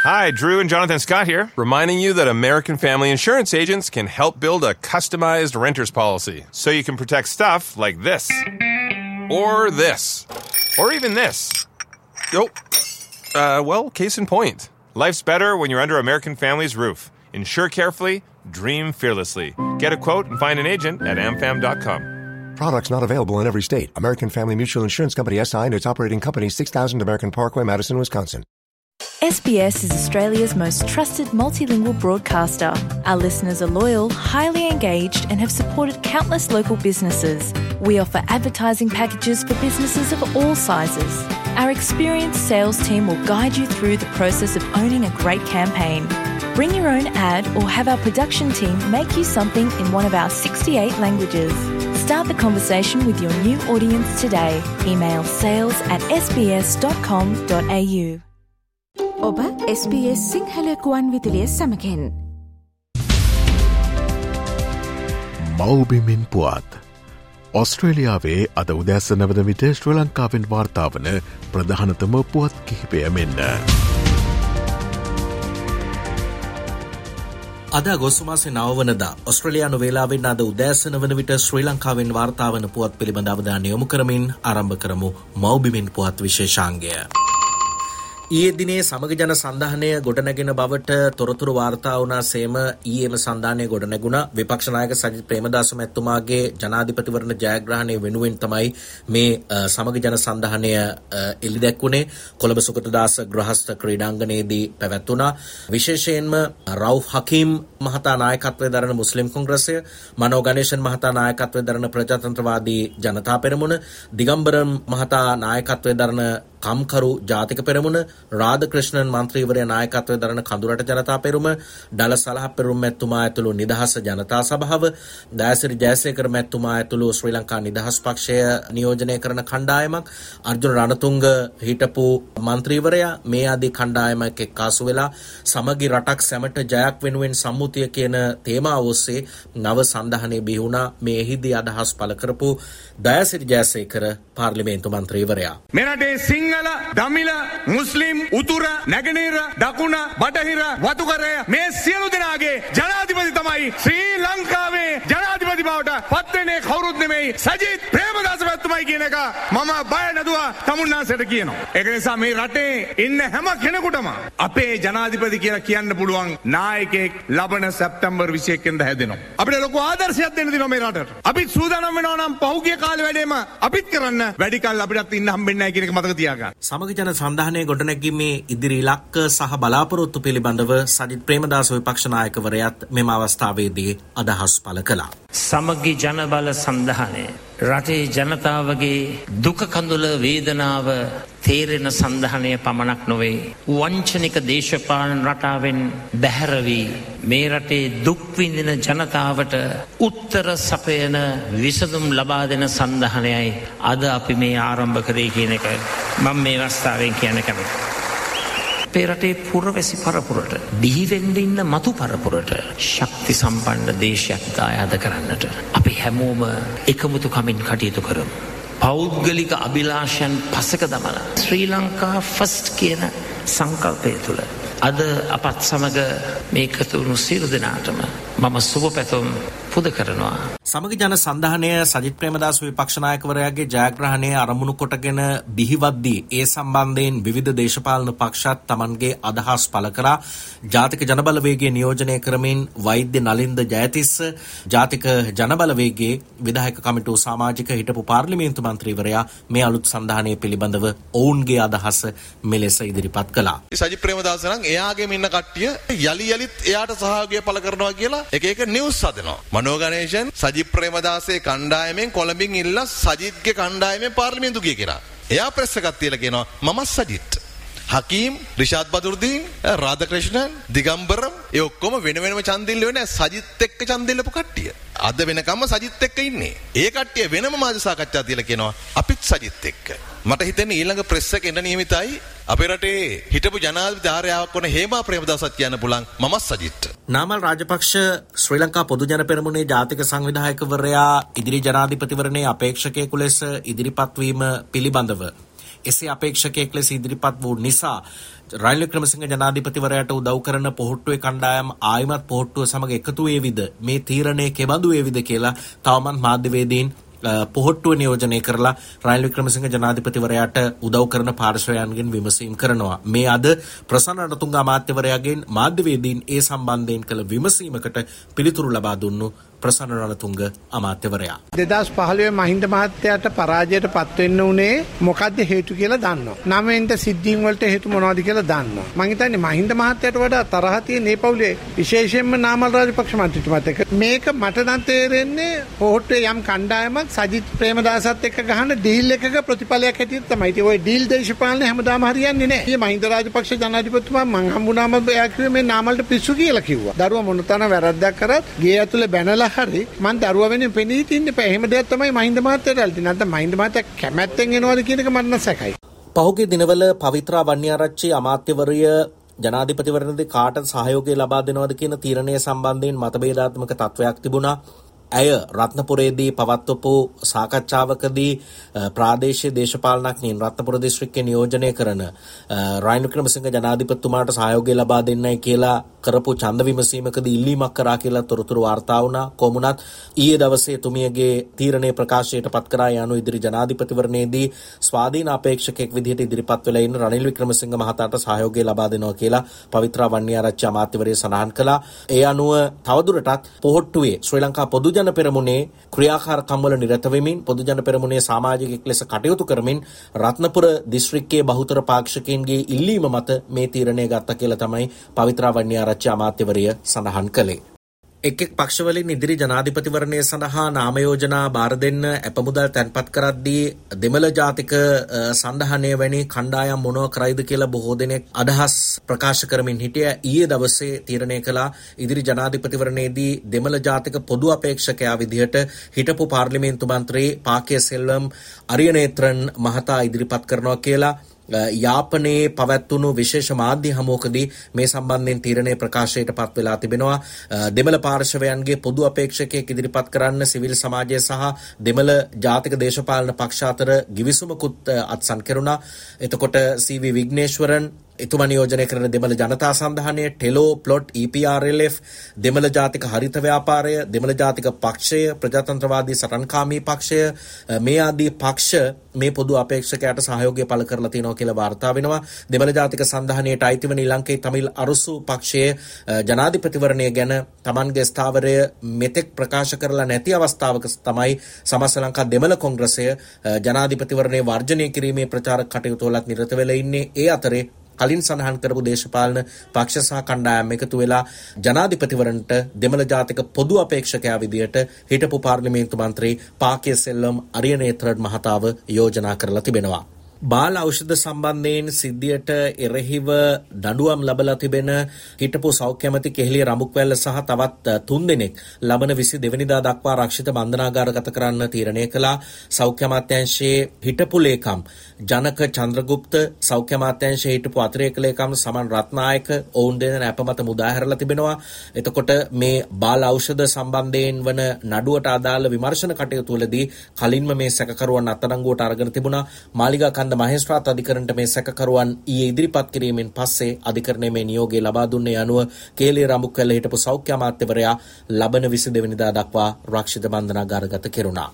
Hi, Drew and Jonathan Scott here, reminding you that American Family Insurance agents can help build a customized renter's policy so you can protect stuff like this, or this, or even this. Oh, well, case in point. Life's better when you're under American Family's roof. Insure carefully, dream fearlessly. Get a quote and find an agent at amfam.com. Products not available in every state. American Family Mutual Insurance Company SI and its operating company 6000 American Parkway, Madison, Wisconsin. SBS is Australia's most trusted multilingual broadcaster. Our listeners are loyal, highly engaged and have supported countless local businesses. We offer advertising packages for businesses of all sizes. Our experienced sales team will guide you through the process of owning a great campaign. Bring your own ad or have our production team make you something in one of our 68 languages. Start the conversation with your new audience today. Email sales@sbs.com.au. ඔබ SBS Sinhala ගුවන් විදුලිය සමගින් මව්බිමින් පුවත් ඔස්ට්‍රේලියාවේ අද උදෑසන වන විට ශ්‍රී ලංකාවෙන් වාර්තා වන ප්‍රධානතම පුවත් කිහිපය මෙන්න. අද අගෝස්තු මාසේ 9 වනදා ඔස්ට්‍රේලියානු වේලාවෙන් අද උදෑසන වන විට ශ්‍රී ලංකාවෙන් වාර්තා වන පුවත් පිළිබඳ අවධානය යොමු කරමින් ආරම්භ කරමු මව්බිමින් පුවත් විශේෂාංගය. ඊයේ දිනේ සමග ජන සන්ධානය ගොඩනැගෙන බවට තොරතුරු වාර්තා වුණා සේම ඊයේම සන්ධානය ගොඩනැගුණා. විපක්ෂ නායක සජිත් ප්‍රේමදාස මැතිතුමාගේ ජනාධිපතිවරණ ජයග්‍රහණය වෙනුවෙන් තමයි මේ සමග ජන සන්ධානය එළි දැක්ුණේ. කොළඹ සුගතදාස ගෘහස්ථ ක්‍රීඩාංගණයේදී පැවැත්වුණා. විශේෂයෙන්ම රවුෆ් හකීම් මහතා නායකත්වයේ දරන මුස්ලිම් කොංග්‍රසය, මනෝ ගණේෂන් මහතා නායකත්වයේ දරන ප්‍රජාතන්ත්‍රවාදී ජනතා පෙරමුණ, දිගම්බරම් මහතා නායකත්වයේ දරන කම්කරු ජාතික පෙරමුණ, රාධකෘෂ්ණන් මන්ත්‍රීවරයා නායකත්වයේ දරන කඳුරට ජනතා පෙරමුණ, ඩල සලහ පෙරමුණ මැතිතුමා ඇතුළු නිදහස් ජනතා සභාව, දයාසිරි ජයසේකර මැතිතුමා ඇතුළු ශ්‍රී ලංකා නිදහස් පක්ෂය නියෝජනය කරන කණ්ඩායමක්, අර්ජුන රණතුංග හිටපු මන්ත්‍රීවරයා මේ ආදී කණ්ඩායමක් එක්කාසු වෙලා සමගි රටක් සැමට ජයක් වෙනුවෙන් සම්මුතිය කියන තේමාව ඔස්සේ නව සන්ධානයේ බිහි වුණා. මේ එහිදී අදහස් පළ කරපු දයාසිරි ජයසේකර පාර්ලිමේන්තු මන්ත්‍රීවරයා. මෙරටේ සිංහල, දමිළ, මුස්ලිම්, උතුර, නැගෙනහිර, දකුණ, බටහිර, වතුකරය මේ සියලු දෙනාගේ ජනාධිපති තමයි ශ්‍රී ලංකාවේ ජනාධිපති බවට පත්වෙන්නේ කවුරුත් නෙමෙයි සජිත් ප්‍රේමදාස මහත්මයායි කියන එක මම බය නැතුව තමුන්නාසයට කියනවා. ඒක නිසා මේ රටේ ඉන්න හැම කෙනෙකුටම අපේ ජනාධිපති කියලා කියන්න පුළුවන් නායකයෙක් ලබන සැප්තැම්බර් 21 වෙනිදා හැදෙනවා. අපිට ලොකු ආදර්ශයක් දෙන්න දෙනවා මේ රටට. අපිත් සූදානම් වෙනවා නම් පහුගිය කාලේ වැඩේම අපිත් කරන්න වැඩි කල් අපිටත් ඉන්න හම්බෙන්නේ නැහැ කියන එක මතක තියාගන්න. සමග ජන සන්ධානයේ ගොඩනැගීමේ ඉදිරි ඉලක්ක සහ බලාපොරොත්තු පිළිබඳව සජිත් ප්‍රේමදාස විපක්ෂ නායකවරයාත් මෙම අවස්ථාවේදී අදහස් පළ කළා. සමගි ජන බල සන්ධානය රටේ ජනතාවගේ දුක කඳුල වේදනාව තේරෙන සන්ධානය පමණක් නොවේ. වංචනික දේශපාලන රටාවෙන් බැහැර වී මේ රටේ දුක් විඳින ජනතාවට උත්තර සපයන විසඳුම් ලබා දෙන සන්ධානයයි අද අපි මේ ආරම්භ කරේ කියන එක මම මේ අවස්ථාවෙන් කියන්න කැමතියි. අපේ රටේ පුරවැසි පරපුරට දිහිවෙන්න ඉන්න මතු පරපුරට ශක්ති සම්පන්න දේශයක් දායාද කරන්නට අපි හැමෝම එකමුතුකමින් කටයුතු කරමු. පෞද්ගලික අභිලාෂයන් පසක දමලා ශ්‍රී ලංකා ෆස්ට් කියන සංකල්පය තුළ අද අපත් සමග මේකතු වුණු සියලු දෙනාටම මම සුබ පැතුම් පුද කරනවා. සමග ජන සන්ධානය සජිත් ප්‍රේමදාස විපක්ෂ නායකවරයාගේ ජයග්‍රහණය අරමුණු කොටගෙන බිහිවද්දී ඒ සම්බන්ධයෙන් විවිධ දේශපාලන පක්ෂත් තමන්ගේ අදහස් පළ කරා. ජාතික ජනබලවේගයේ නියෝජනය කරමින් වෛද්‍ය නලින්ද ජයතිස්ස, ජාතික ජනබලවේගයේ විධායක කමිටුව සමාජික හිටපු පාර්ලිමේන්තු මන්ත්‍රීවරයා මේ අලුත් සන්ධානය පිළිබඳව ඔවුන්ගේ අදහස මෙලෙස ඉදිරිපත් කළා. සජිත් ප්‍රේමදාස නම් එයාගේ ඉන්න කට්ටිය යලි යලිත් එයාට සහයෝගය පළ කරනවා කියලා එක නිවුස් හදනවා. මනෝ ගණේෂන් සජිත් ප්‍රේමදාසයේ කණ්ඩායමෙන් කොළඹින් ඉල්ලා සජිත්ගේ කණ්ඩායමෙන් පාර්ලිමේන්තු ගිය කෙනා. එයා ප්‍රෙස් එකක් තියලා කියනවා මම සජිත්. හකීම්, රිෂාඩ් බදුරුදීන්, රාධකෘෂ්ණන්, දිගම්බරම් ඒ ඔක්කොම වෙන වෙනම ඡන්දිල්ල වෙන්නේ සජිත් එක්ක ඡන්දිල්ලපු කට්ටිය. අද වෙනකම්ම සජිත් එක්ක ඉන්නේ. ඒ කට්ටිය වෙනම මාධ්‍ය සාකච්ඡා තියලා කියනවා අපිත් සජිත් එක්ක. මට හිතෙන්නේ ඊළඟ ප්‍රෙස් එක එන්න නියමිතයි. අපේ රටේ හිටපු ජනාධිපති ධාරයාවක් වන හේමා ප්‍රේමදාසත් කියන්න පුළුවන් මම සජිත්. නාමල් රාජපක්ෂ ශ්‍රී ලංකා පොදු ජන පෙරමුණේ ජාතික සංවිධායකවරයා ඉදිරි ජනාධිපතිවරණයේ අපේක්ෂකයෙකු ලෙස ඉදිරිපත් වීම පිළිබඳව එසේ අපේක්ෂකයෙක් ලෙස ඉදිරිපත් වූ නිසා රනිල් වික්‍රමසිංහ ජනාධිපතිවරයාට උදව් කරන පොහොට්ටුවේ කණ්ඩායම් ආයිමත් පොහොට්ටුව සමග එකතු වේවිද, මේ තීරණය කෙබඳු වේවිද කියලා තවමත් මාධ්‍යවේදීන් පොහොට්ටුව නියෝජනය කරලා රනිල් වික්‍රමසිංහ ජනාධිපතිවරයාට උදව් කරන පාර්ශවයන්ගෙන් විමසීම් කරනවා. මේ අද ප්‍රසන්න රණතුංග අමාත්‍යවරයාගෙන් මාධ්‍යවේදීන් ඒ සම්බන්ධයෙන් කළ විමසීමකට පිළිතුරු ලබා දුන්නු ප්‍රසන්න රණතුංග අමාත්‍යවරයා. 2015 මහින්ද මහත්තයාට පරාජයට පත්වෙන්න උනේ මොකද්ද හේතු කියලා දන්නවා. 9න්ට සිද්ධීන් වලට හේතු මොනවද කියලා දන්නවා. මම හිතන්නේ මහින්ද මහත්තයාට වඩා තරහ තියෙන මේ පවුලේ විශේෂයෙන්ම නාමල් රාජපක්ෂ මන්ත්‍රීතුමාත් එක්ක. මේක මට නම් තේරෙන්නේ පොහොට්ටුවේ යම් කණ්ඩායමක් සජිත් ප්‍රේමදාසත් එක්ක ගහන ඩීල් එකක ප්‍රතිඵලයක් හැටියට තමයි. ඉතින් ওই ඩීල් දේශපාලනේ හැමදාම හරියන්නේ නැහැ. මේ මහින්ද රාජපක්ෂ ජනාධිපතිතුමා මං හම්බුනාම එයා කිව්වේ මේ නාමල්ට පිස්සු කියලා කිව්වා. දරුවා මොනතරම් වැරද්දක් කරත් ගේ ඇතුලේ බැනලා හරි මං දරුවා වෙනුවෙන් පෙනී තින්න එපා. එහෙම දෙයක් තමයි මහින්ද මහත්තයාට ඇල්ති. නැත්නම් මහින්ද මහත්තයා කැමැත්තෙන් එනවද කියන එක මට නම් සැකයි. පහුගිය දිනවල පවිත්‍රා වන්නිආරච්චි අමාත්‍යවරිය ජනාධිපතිවරණයේදී කාට සහයෝගය ලබා දෙනවද කියන තීරණය සම්බන්ධයෙන් මතභේදාත්මක තත්වයක් තිබුණා. ඇය රත්නපුරේදී පවත්වපු සාකච්ඡාවකදී ප්‍රාදේශීය දේශපාලනඥයින් රත්නපුර දිස්ත්‍රික්කයේ නියෝජනය කරන රනිල් වික්‍රමසිංහ ජනාධිපතිතුමාට සහයෝගය ලබා දෙන්නයි කියලා කරපු ඡන්ද විමසීමකදී ඉල්ලීමක් කරා කියලා තොරතුරු වාර්තා වුණා. කොමුණත් ඊයේ දවසේ තුමියගේ තීරණය ප්‍රකාශයට පත් කරා යනු ඉදිරි ජනාධිපතිවරණයේදී ස්වාධීන අපේක්ෂකෙක් විදිහට ඉදිරිපත් වෙලා ඉන්න රනිල් වික්‍රමසිංහ මහතාට සහයෝගය ලබා දෙනවා කියලා පවිත්‍රා වන්නිආරච්චි අමාත්‍යවරිය සඳහන් කළා. ඒ අනුව තවදුරටත් පොහොට්ටුවේ ශ්‍රී ලංකා පොදු ජන පෙරමුණේ ක්‍රියාකාරකම් වල නිරත වෙමින් පොදු ජන පෙරමුණේ සමාජිකයෙක් ලෙස කටයුතු කරමින් රත්නපුර දිස්ත්‍රික්කයේ බහුතර පාක්ෂිකයින්ගේ ඉල්ලීම මත මේ තීරණය ගත්තා කියලා තමයි පවිත්‍රා වන්නිආරච්චි අමාත්‍යවරිය සඳහන් කළේ. එක් පක්ෂවලින් ඉදිරි ජනාධිපතිවරණය සඳහා නාම යෝජනා බාර දෙන්න අපමුදල් තැන්පත් කරද්දී දෙමළ ජාතික සන්ධානය වැනි කණ්ඩායම් මොනව කරයිද කියලා බොහෝ දෙනෙක් අදහස් ප්‍රකාශ කරමින් හිටිය. ඊයේ දවසේ තීරණය කළා ඉදිරි ජනාධිපතිවරණයේදී දෙමළ ජාතික පොදු අපේක්ෂකයා විදිහට හිටපු පාර්ලිමේන්තු මන්ත්‍රී පාකේ සෙල්වම් අරියනේත්‍රන් මහතා ඉදිරිපත් කරනවා කියලා. යාපනයේ පවත්වුණු විශේෂ මාධ්‍ය හමුවකදී මේ සම්බන්ධයෙන් තීරණය ප්‍රකාශයට පත් වෙලා තිබෙනවා. දෙමළ පාර්ශවයන්ගේ පොදු අපේක්ෂකයෙක් ඉදිරිපත් කරන්න සිවිල් සමාජය සහ දෙමළ ජාතික දේශපාලන පක්ෂ අතර ගිවිසුමකුත් අත්සන් කෙරුණා. එතකොට සී.වී. විග්නේශ්වරන් එතුමා නියෝජනය කරන දෙමළ ජනතා සන්ධානය, ටෙලෝ, ප්ලොට්, EPRLF, දෙමළ ජාතික හරිත ව්‍යාපාරය, දෙමළ ජාතික පක්ෂය, ප්‍රජාතන්ත්‍රවාදී සටන්කාමී පක්ෂය, මේ ආදී පක්ෂ මේ පොදු අපේක්ෂකයාට සහයෝගය පළ කරලා තියෙනවා කියලා වාර්තා වෙනවා. දෙමළ ජාතික සන්ධානයට අයිති වන ඊලංකේ තමිල් අරුසු පක්ෂයේ ජනාධිපතිවරණය ගැන තමන්ගේ ස්ථාවරය මෙතෙක් ප්‍රකාශ කරලා නැති අවස්ථාවක තමයි සමස්ත ලංකා දෙමළ කොංග්‍රසය ජනාධිපතිවරණය වර්ජනය කිරීමේ ප්‍රචාරක කටයුතු වලත් නිරත වෙලා ඉන්නේ. ඒ අතරේ කලින් සඳහන් කරපු දේශපාලන පක්ෂ සහ කණ්ඩායම් එකතු වෙලා ජනාධිපතිවරණට දෙමළ ජාතික පොදු අපේක්ෂකයා විදියට හිටපු පාර්ලිමේන්තු මන්ත්‍රී පාකේ සෙල්වම් අරියනේත්‍රන් මහතාව යෝජනා කරලා තිබෙනවා. බාල ඖෂධ සම්බන්ධයෙන් සිද්ධියට එරෙහිව දඬුවම් ලබලා තිබෙන හිටපු සෞඛ්‍ය ඇමති කෙහෙලිය රඹුක්වැල්ල සහ තවත් 3 දෙනෙක් ලබන 22 වෙනිදා දක්වා රක්ෂිත බන්ධනාගාරගත කරන්න තීරණය කළා. සෞඛ්‍ය අමාත්‍යාංශයේ හිටපු ලේකම් ජනක චන්ද්‍රගුප්ත, සෞඛ්‍ය අමාත්‍යාංශයේ හිටපු අතිරේක ලේකම් සමන් රත්නායක ඔවුන් දෙන අපමත මුදා හැරලා තිබෙනවා. එතකොට මේ බාල ඖෂධ සම්බන්ධයෙන් වන නඩුවට අදාළ විමර්ශන කටයුතු වලදී කලින්ම මේ සැකකරුවන් අත්අඩංගුවට අරගෙන තිබුණා. මාලිගා කන්ද මහේස්ත්‍රාත් අධිකරණයට මේ සැකකරුවන් ඊයේ ඉදිරිපත් කිරීමෙන් පස්සේ අධිකරණය මේ නියෝගය ලබා දුන්නේ අනුව කේලිය රඹුක්වැල්ල හිටපු සෞඛ්‍ය අමාත්‍යවරයා ලබන 22 වෙනිදා දක්වා රක්ෂිත බන්ධනාගාරගත කෙරුණා.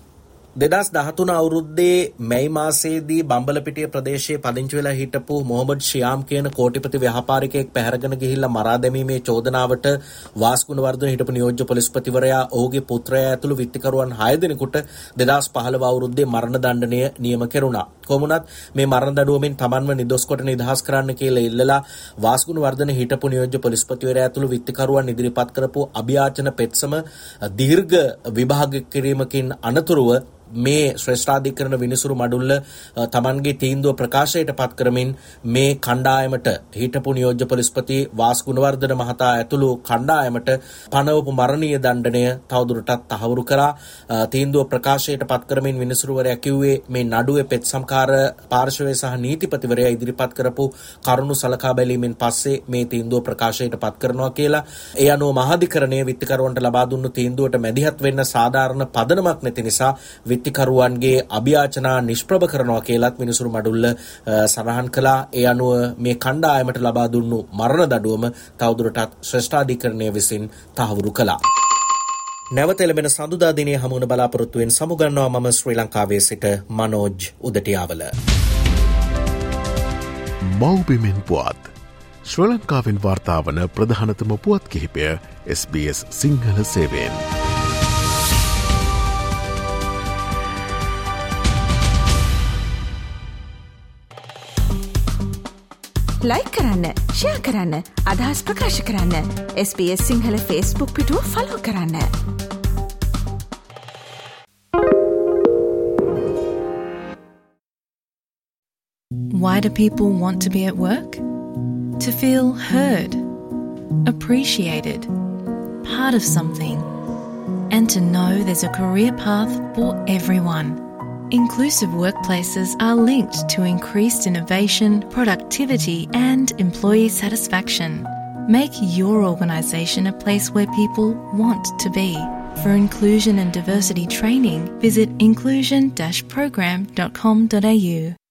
2013 අවුරුද්දේ මැයි මාසයේදී බම්බලපිටිය ප්‍රදේශයේ පදිංචි වෙලා හිටපු මොහමඩ් ෂියාම් කියන කෝටිපති ව්‍යාපාරිකයෙක් පැහැරගෙන ගිහිල්ලා මරා දැමීමේ චෝදනාවට වාස්කුණවර්ධන හිටපු නියෝජ්‍ය පොලිස්පතිවරයා ඔහුගේ පුත්‍රයා ඇතුළු විත්තිකරුවන් 6 දෙනෙකුට 2015 අවුරුද්දේ මරණ දණ්ඩනය නියම කෙරුණා. කොමුණත් මේ මරණ දඬුවමින් තමන්ව නිදොස් කොට නිදහස් කරන්න කියලා ඉල්ලලා වාස්කුණවර්ධන හිටපු නියෝජ්‍ය පොලිස්පතිවරයා ඇතුළු විත්තිකරුවන් ඉදිරිපත් කරපු අභියාචන පෙත්සම දීර්ඝ විභාග කිරීමකින් අනතුරුව මේ ශ්‍රේෂ්ඨාධිකරණ විනිසුරු මඩුල්ල තමන්ගේ තීන්දුව ප්‍රකාශයට පත් කරමින් මේ කණ්ඩායමට හිටපු නියෝජ්‍ය පොලිස්පති වාස්කුණවර්ධන මහතා ඇතුළු කණ්ඩායමට පනවපු මරණීය දණ්ඩනය තවදුරටත් තහවුරු කරා. තීන්දුව ප්‍රකාශයට පත් කරමින් විනිසුරුවරයා කිව්වේ මේ නඩුවේ පෙත්සම්කාර පාර්ශවය සහ නීතිපතිවරයා ඉදිරිපත් කරපු කරුණු සලකා බැලීමෙන් පස්සේ මේ තීන්දුව ප්‍රකාශයට පත් කරනවා කියලා. ඒ අනුව මහාධිකරණයේ විත්තිකරුවන්ට ලබා දුන්නු තීන්දුවට මැදිහත් වෙන්න සාධාරණ පදනමක් නැති නිසා විත්තිකරුවන්ගේ අභියාචනා නිෂ්ප්‍රභ කරනවා කියලත් විනිසුරු මඩුල්ල සඳහන් කළා. ඒ අනුව මේ කණ්ඩායමට ලබා දුන්නු මරණ දඩුවම තවදුරටත් ශ්‍රේෂ්ඨාධිකරණය විසින් තහවුරු කළා. නැවත එළඹෙන සඳුදා දිනයේ හමුවන බලාපොරොත්තුවෙන් සමුගන්නවා මම ශ්‍රී ලංකාවේ සිට මනෝජ් උදටියාවල. මව්බිමෙන් පුවත් ශ්‍රී ලංකාවෙන් වාර්තාවන ප්‍රධානතම පුවත් කිහිපය SBS සිංහල සේවයෙන්. ලයික් කරන්න, ෂෙයා කරන්න, අදහස් ප්‍රකාශ කරන්න. SBS සිංහල Facebook පිටුව ෆලෝ කරන්න. Why do people want to be at work? To feel heard, appreciated, part of something, and to know there's a career path for everyone. Inclusive workplaces are linked to increased innovation, productivity, and employee satisfaction. Make your organisation a place where people want to be. For inclusion and diversity training, visit inclusion-program.com.au.